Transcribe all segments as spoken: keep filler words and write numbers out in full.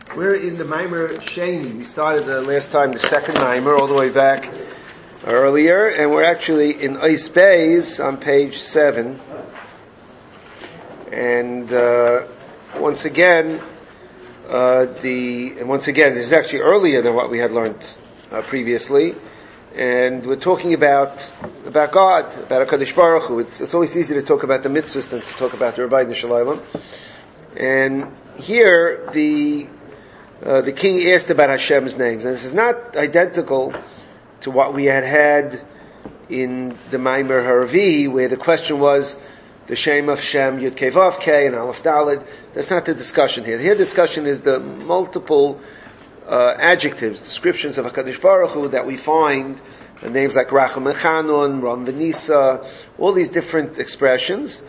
We're in the Maimer Sheni. We started the last time the second Maimer all the way back earlier, and we're actually in Ois Beis on page seven. And uh, once again, uh, the and once again, this is actually earlier than what we had learned uh, previously. And we're talking about about God, about HaKadosh Baruch Hu. It's, it's always easy to talk about the mitzvahs than to talk about the Rebbeinu Shalom. And here, the uh, the king asked about Hashem's names. And this is not identical to what we had had in the Maimer Haravi, where the question was the Shem of Shem, Yud Kei Vav Kei, and Aleph Daled. That's not the discussion here. Here the discussion is the multiple uh, adjectives, descriptions of HaKadosh Baruch Hu that we find, uh, names like Racham Echanun, Ram Venisa, all these different expressions.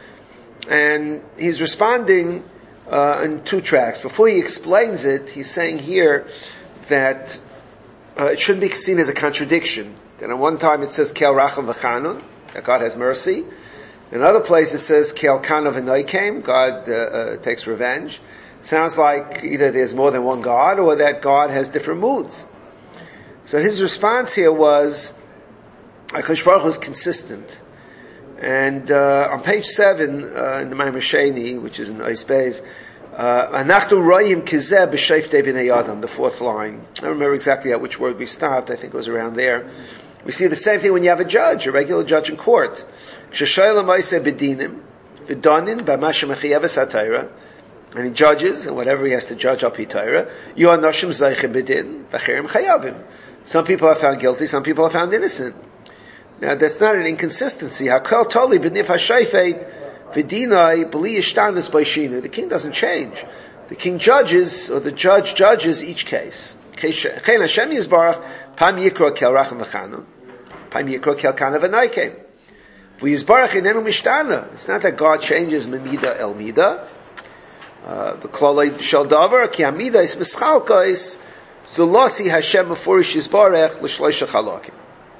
And he's responding uh, in two tracks. Before he explains it, he's saying here that uh, it shouldn't be seen as a contradiction. That at one time it says Kel Racham V'Chanun, that God has mercy. In another place it says Kel Kana V'Noikem, God uh, uh, takes revenge. Sounds like either there's more than one God or that God has different moods. So his response here was HaKadosh Baruch Hu is consistent. And uh, on page seven uh, in the Maimer Sheni, which is in Ois Beis, Anachnu royim kizeh b'sheftei b'nei Adam, the fourth line. I don't remember exactly at which word we stopped. I think it was around there. We see the same thing when you have a judge, a regular judge in court. K'shashoyla ma'aseh b'dinim v'danin b'mashem mechiyeves ha'Torah, and he judges, and whatever he has to judge up Torah. You are noshim zaychim b'din v'cherim chayavim. Some people are found guilty, some people are found innocent. Now that's not an inconsistency. Hakol toli b'nif ha'shayfeit v'dinai b'li yishtanus b'shinu. The king doesn't change. The king judges, or the judge judges each case. Chen Hashem Yisbarach pam yikro kel racham v'chanun, pam yikro kel kana v'naikem. V'yisbarach inenu mishtana. It's not that God changes memida el mida. The klolay shel davar ki hamida is mischalkos zulasi Hashem meforish Yisbarach l'shloisha chalakim.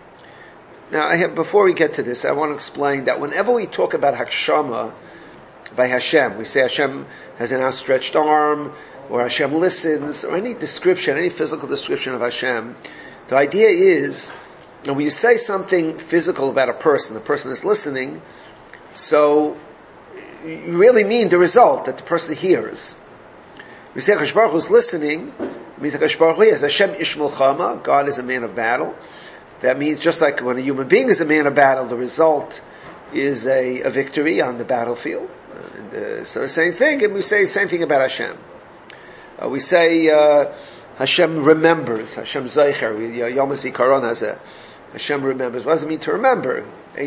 Now, I have, before we get to this, I want to explain that whenever we talk about Hakshama by Hashem, we say Hashem has an outstretched arm, or Hashem listens, or any description, any physical description of Hashem, the idea is, and when you say something physical about a person, the person is listening, so you really mean the result that the person hears. We say HaKadosh Baruch Hu is listening, it means HaKadosh Baruch Hu is Hashem ish milchama, God is a man of battle. That means just like when a human being is a man of battle, the result is a, a victory on the battlefield. And, uh, so the same thing, and we say the same thing about Hashem. Uh, we say uh, Hashem remembers, Hashem Zeicher. Yom HaZikaron has a Hashem remembers. What does it mean to remember? There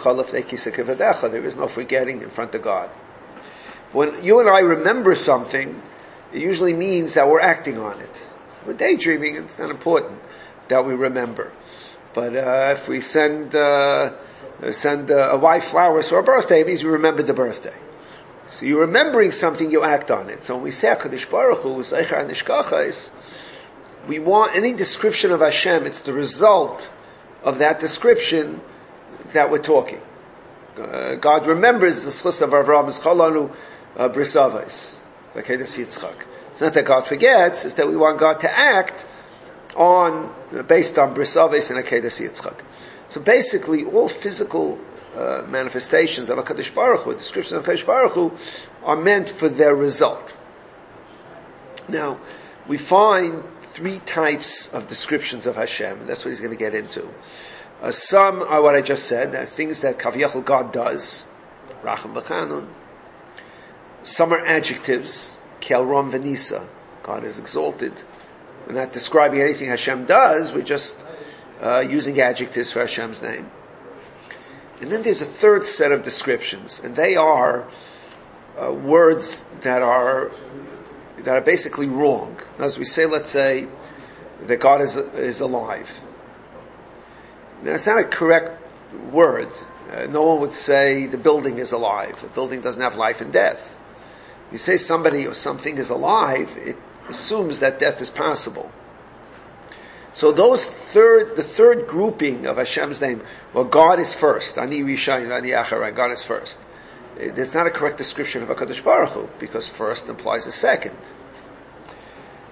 is no forgetting in front of God. When you and I remember something, it usually means that we're acting on it. We're daydreaming, it's not important that we remember. But uh, if we send uh, send uh, a wife flowers for her birthday, it means we remember the birthday. So you're remembering something, you act on it. So when we say HaKadosh Baruch Hu, Zeicher Nishkachos, we want any description of Hashem, it's the result of that description that we're talking. Uh, God remembers the schus of Avraham Cholanu Bris Avos. It's not that God forgets, it's that we want God to act on, based on Bris Avos and Akedas Yitzchak. So basically, all physical uh, manifestations of HaKadosh Baruch Hu, descriptions of HaKadosh Baruch Hu, are meant for their result. Now, we find three types of descriptions of Hashem, and that's what he's going to get into. Uh, some are what I just said, uh, things that Kaviyachal God does, Racham V'Chanun. Some are adjectives, Kel Ram Venisa, God is exalted. We're not describing anything Hashem does, we're just uh, using adjectives for Hashem's name. And then there's a third set of descriptions, and they are uh, words that are that are basically wrong. As we say, let's say that God is is alive. Now, it's not a correct word. Uh, no one would say the building is alive. A building doesn't have life and death. You say somebody or something is alive, it assumes that death is possible. So those third, the third grouping of Hashem's name, well, God is first. Ani Rishayim, Ani Acharon, God is first. It's not a correct description of HaKadosh Baruch Hu, because first implies a second.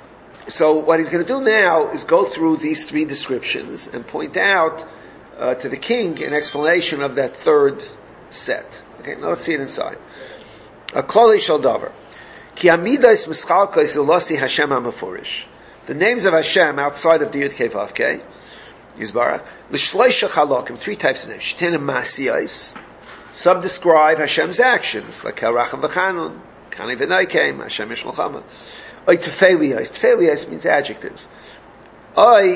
So what he's going to do now is go through these three descriptions and point out uh, to the king an explanation of that third set. Okay, now let's see it inside. A klali shel davar. Ki amidas mischalkos ilasi Hashem hamafurish. The names of Hashem outside of the Yud Kei Vav Kei, Yisbarach, l'shloisha chalokim, three types of names. Shten and masiyos. Some describe Hashem's actions, like Racham v'chanun, Kani v'naikem, Hashem yishmalchama. Oy tefelios. Tefelios means adjectives. Oy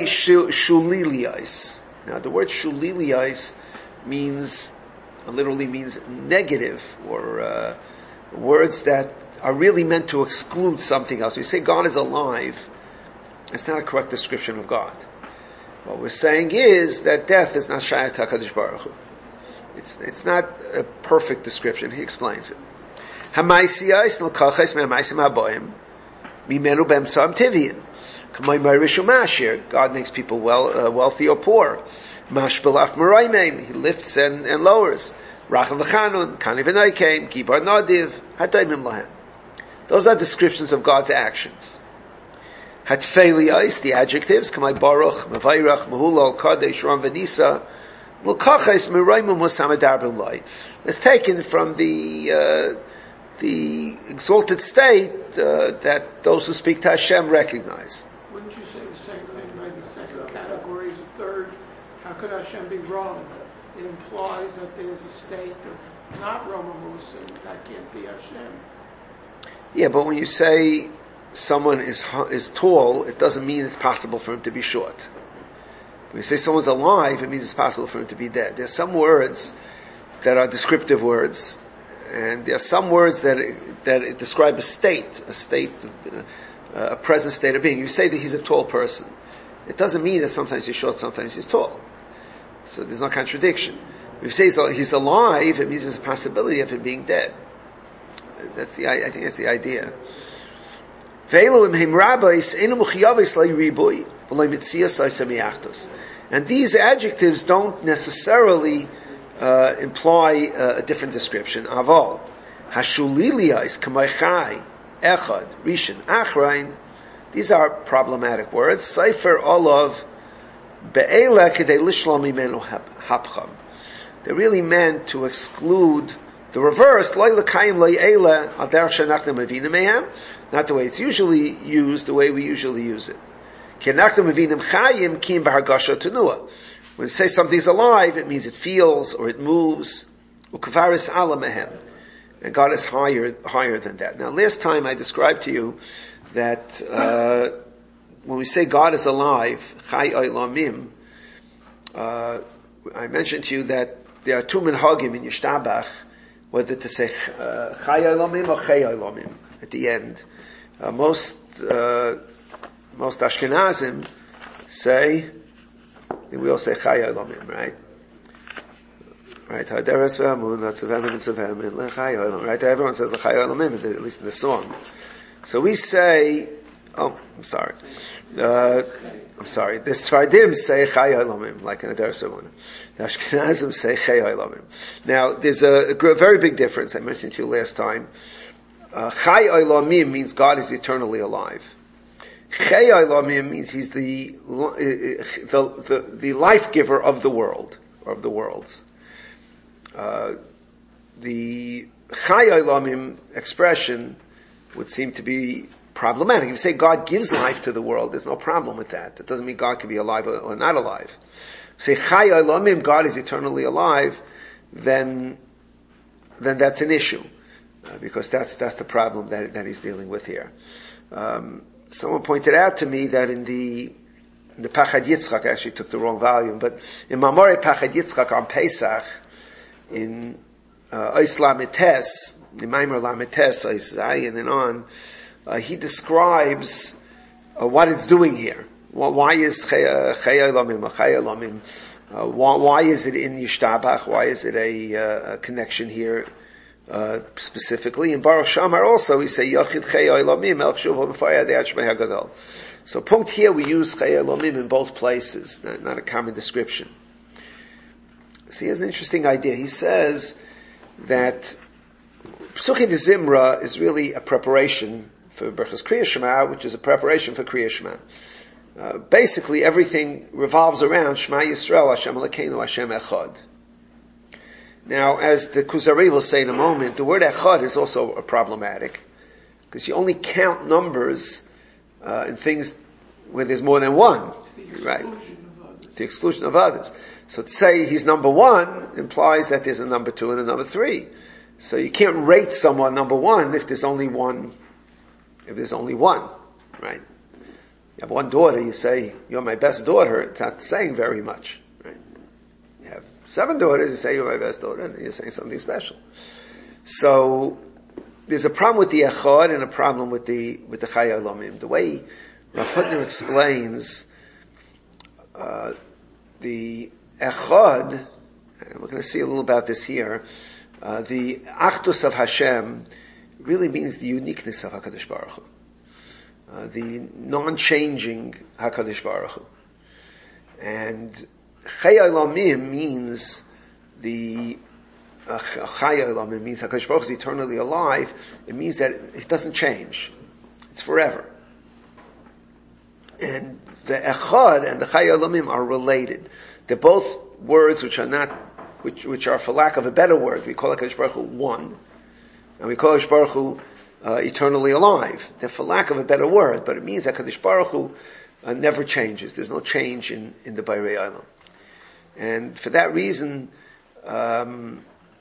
shulilios. Now the word shulilios means, literally means negative, or uh, words that are really meant to exclude something else. We say God is alive. It's not a correct description of God. What we're saying is that death is not Shayach HaKadosh Baruch Hu. It's, it's not a perfect description. He explains it. Hamaisiyos nilkachos me'hamaisim haboim mimenu b'emsam tivyin. K'may ma'rishu mashir. God makes people well, uh, wealthy or poor. Mashbelaf maraymim. He lifts and, and lowers. Racham v'chanun, kani v'naikem, kibar nadiv, hadaymim lahem. Those are descriptions of God's actions. Hatfeiliyos, the adjectives, Kamai Baruch, Mavayrach, Mahulal, Kadesh, Ram Venisa, L'kachais, Miraymum, Musamadar B'lai. It's taken from the, uh, the exalted state, uh, that those who speak to Hashem recognize. Wouldn't you say the same thing by the second category as the third? How could Hashem be wrong? It implies that there's a state of not Romamus, and that can't be Hashem. Yeah, but when you say someone is is tall, it doesn't mean it's possible for him to be short. When you say someone's alive, it means it's possible for him to be dead. There's some words that are descriptive words, and there are some words that that describe a state, a state, of, uh, a present state of being. You say that he's a tall person. It doesn't mean that sometimes he's short, sometimes he's tall. So there's no contradiction. If you say he's alive, it means there's a possibility of him being dead. That's the, I think that's the idea. And these adjectives don't necessarily uh, imply uh, a different description. Aval, hashuliliyos, kamaychai, echad, rishon, achrain. These are problematic words. Sefer olav be'ela kedei lishlom imenu hapcham. They're really meant to exclude the reverse, not the way it's usually used, the way we usually use it. When we say something's alive, it means it feels or it moves. And God is higher, higher than that. Now, last time I described to you that uh, when we say God is alive, Chai Olamim, uh, I mentioned to you that there are two minhagim in Yishtabach, whether to say Chai Olamim or Chei Olamim at the end. Uh, most uh, most Ashkenazim say, we all say Chai Olamim, right? Right? Haderes ve'amun, Tzavem and Tzavem, and Chai Olamim, right? Everyone says Chai Olamim, at least in the song. So we say, oh, I'm sorry. Uh, I'm sorry. The Sfardim say Chai Olamim, like in Haderes ve'amun. The Ashkenazim say Chei Olamim. Now, there's a, a very big difference. I mentioned to you last time. Uh, Chai Olamim means God is eternally alive. Chei Olamim means He's the, the, the, the life giver of the world, or of the worlds. Uh, the Chai Olamim expression would seem to be problematic. If you say God gives life to the world, there's no problem with that. That doesn't mean God can be alive or, or not alive. Say Chai Olamim, God is eternally alive, then then that's an issue, uh, because that's that's the problem that that he's dealing with here. Um, someone pointed out to me that in the in the Pachad Yitzchak, I actually took the wrong volume, but in Mamorei Pachad Yitzchak on Pesach, in Ois Lamites, in Maimer Lamites, Ois Zayin and on, uh, he describes uh, what it's doing here. Why is Chei Olamim or Chai Olamim? Uh, why, why is it in Yishtabach? Why is it a, uh, a connection here uh, specifically? In Baruch Shamar also we say Yochid Chei Olamim El Shuv HaMefayad Yachmei HaGadol. So punct here we use Chei Olamim in both places, not, not a common description. So he has an interesting idea. He says that Psukei de Zimra is really a preparation for Berachas Kriya Shema, which is a preparation for Kriya Shema. Uh, basically, everything revolves around Shema Yisrael, Hashem Elokeinu, Hashem Echad. Now, as the Kuzari will say in a moment, the word Echad is also a problematic, because you only count numbers uh, in things where there's more than one, right? To the exclusion of others. So to say he's number one implies that there's a number two and a number three. So you can't rate someone number one if there's only one, if there's only one, right? You have one daughter, you say, you're my best daughter, it's not saying very much, right? You have seven daughters, you say you're my best daughter, and then you're saying something special. So, there's a problem with the Echad and a problem with the, with the Chai Olamim. The way Rav Hutner explains, uh, the Echad, and we're going to see a little about this here, uh, the Achdus of Hashem really means the uniqueness of HaKadosh Baruch Hu. Uh, the non-changing HaKadosh Baruch Hu. And Chai Olamim means the uh, Chai Olamim means HaKadosh Baruch Hu is eternally alive. It means that it doesn't change. It's forever. And the Echad and the Chai Olamim are related. They're both words which are not, which, which are, for lack of a better word, we call HaKadosh Baruch Hu one, and we call HaKadosh Baruch Hu uh, eternally alive. They're, for lack of a better word, but it means that HaKadosh Baruch Hu uh, never changes. There's no change in, in the Bairei Olam. And for that reason, um,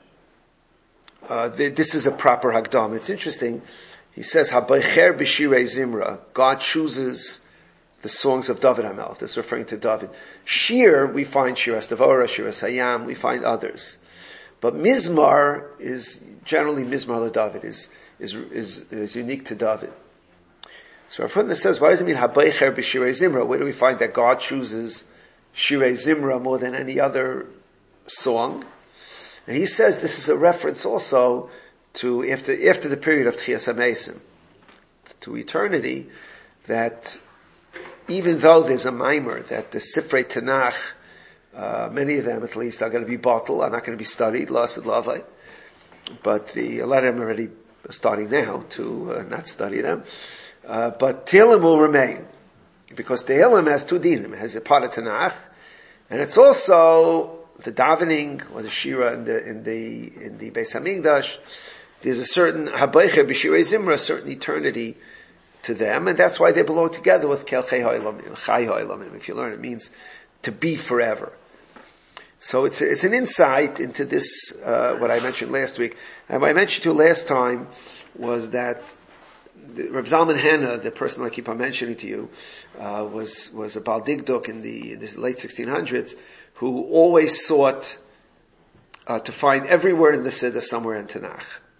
uh, the, this is a proper Hagdam. It's interesting. He says, "Habaycher b'shirei Zimra." God chooses the songs of David HaMelech. That's referring to David. Shir, we find Shiras Devora, Shiras Hayam, we find others. But Mizmar is generally Mizmar LeDavid, is, is, is, is unique to David. So Rav Hutner says, why does it mean Habaycher b'shirei Zimra? Where do we find that God chooses Shirei Zimra more than any other song? And he says this is a reference also to after, after the period of Tchias HaMeisim, to eternity, that even though there's a mimer that the Sifrei Tanakh, uh, many of them at least are going to be bottled, are not going to be studied, Lasid Lavai, but the, a lot of them are already starting now to uh, not study them, uh, but Tehillim will remain, because Tehillim has two dinim. It has a part of Tanakh, and it's also the davening, or the Shira in the, in the, in the Beis HaMikdash. There's a certain Habaycher b'shirei Zimra, a certain eternity to them, and that's why they belong together with Kel Chai Ha'olamim, Chai Ha'olamim. If you learn, it means to be forever. So it's it's an insight into this, uh, what I mentioned last week. And what I mentioned to you last time was that the, Reb Zalman Hannah, the person I keep on mentioning to you, uh, was was a Baal Digduk in the, in the late sixteen hundreds, who always sought uh, to find every word in the Siddur somewhere in Tanakh.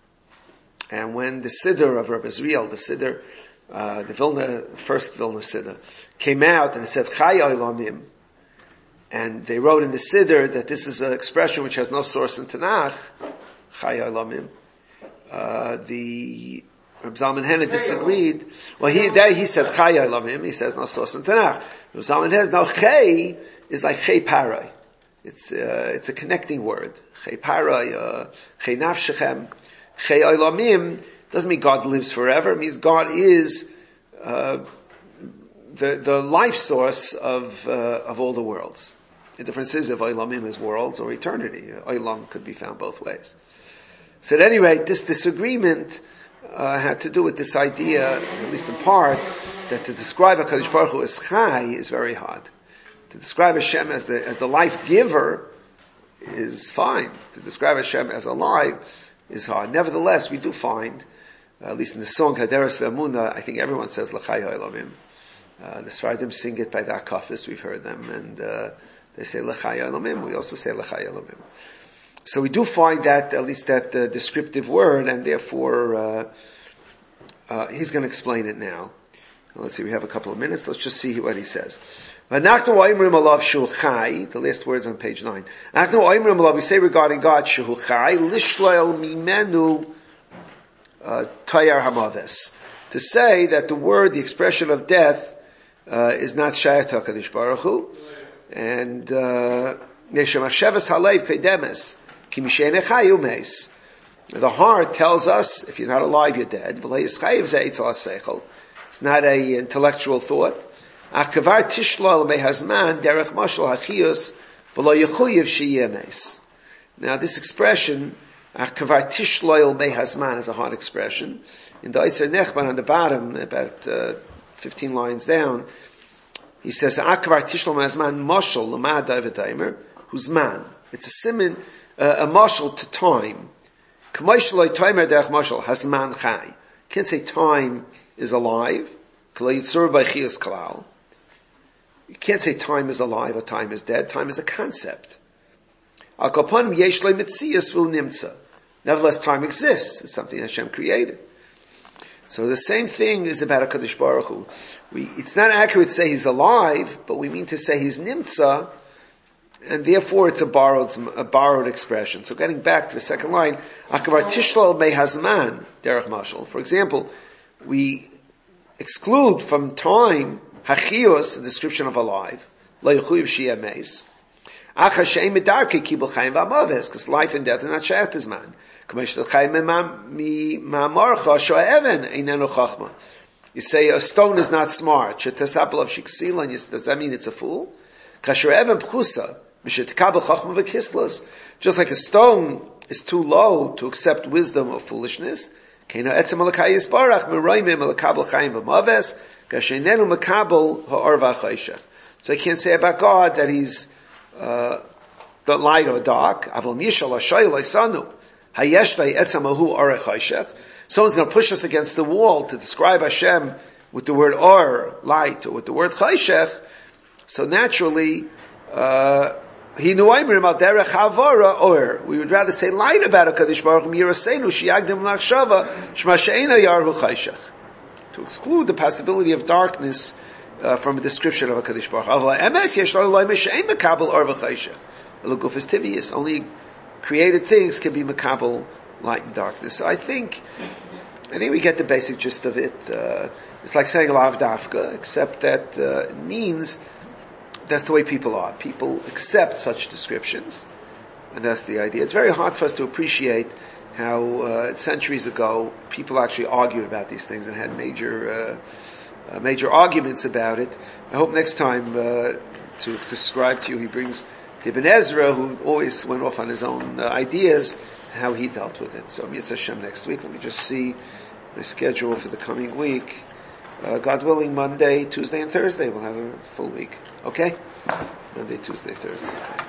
And when the Siddur of Reb Israel, the Siddur Uh, the Vilna, first Vilna Siddur, came out and it said Chai Olamim, and they wrote in the Siddur that this is an expression which has no source in Tanakh, Chai Olamim. Uh, the Reb Zalman Hannah disagreed. Well, he there he said Chai Olamim. He says no source in Tanakh. Reb Zalman Hannah, no, Chai is like Chai Parai. It's uh, it's a connecting word. Chai Parai, uh, Chai Nafshechem, Chai Olamim. Doesn't mean God lives forever. It means God is uh, the the life source of uh, of all the worlds. The difference is if Olamim is worlds or eternity. Olam could be found both ways. So at any rate, this disagreement uh, had to do with this idea, at least in part, that to describe HaKadosh Baruch Hu as Chai is very hard. To describe Hashem as the as the life giver is fine. To describe Hashem as alive is hard. Nevertheless, we do find, Uh, at least in the song Haderes Ve'Emunah, I think everyone says L'chai Ha'olamim. Uh, the Sfaradim sing it by the Akafis, we've heard them, and uh, they say L'chai Ha'olamim, we also say L'chai Ha'olamim. So we do find that, at least that uh, descriptive word, and therefore, uh, uh, he's going to explain it now. Let's see, we have a couple of minutes, let's just see what he says. The last words on page nine. We say regarding God, Shehu Chai, Lishloel Mimenu, Uh, Tayar Hamaves, to say that the word, the expression of death, uh, is not Shayat HaKadosh Baruch Hu, and Neshama Sheves Halev Kedemes Ki Mishenei Chai Umeis, The heart tells us, if you're not alive, you're dead. It's not a intellectual thought. Now this expression, is a hard expression. In the Eiser Nechman on the bottom, about uh, fifteen lines down, he says, who's man. It's a simon, uh, a mashal to time. Can't say time is alive. You can't say time is alive or time is dead. Time is a concept. Nevertheless, time exists. It's something Hashem created. So the same thing is about HaKadosh Baruch Hu. We, it's not accurate to say he's alive, but we mean to say he's nimtza, and therefore it's a borrowed, a borrowed expression. So getting back to the second line, Akavar Tishlal Mehazman, Derech Mashal. For example, we exclude from time, Hachios, the description of alive, Lo Yechuyev Shiyeh Meis. Acha She'em Medarkei Kibul Chaim V'Amaves, because life and death are not Shayach to Zman. You say a stone is not smart. Does that mean it's a fool? Just like a stone is too low to accept wisdom or foolishness. So I can't say about God that he's uh, the light or dark. Someone's going to push us against the wall to describe Hashem with the word or, light, or with the word chayshech. So naturally, uh, we would rather say light about HaKadosh Baruch Hu, to exclude the possibility of darkness uh, from a description of HaKadosh Baruch Hu. Only created things can be makabel light and darkness. So I think, I think we get the basic gist of it. Uh, it's like saying lav dafka, except that uh, it means that's the way people are. People accept such descriptions, and that's the idea. It's very hard for us to appreciate how uh, centuries ago people actually argued about these things and had major, uh, uh, major arguments about it. I hope next time uh, to describe to you, he brings Ibn Ezra, who always went off on his own uh, ideas, how he dealt with it. So Mitzvah Hashem next week. Let me just see my schedule for the coming week. Uh, God willing, Monday, Tuesday, and Thursday we'll have a full week. Okay? Monday, Tuesday, Thursday. Okay.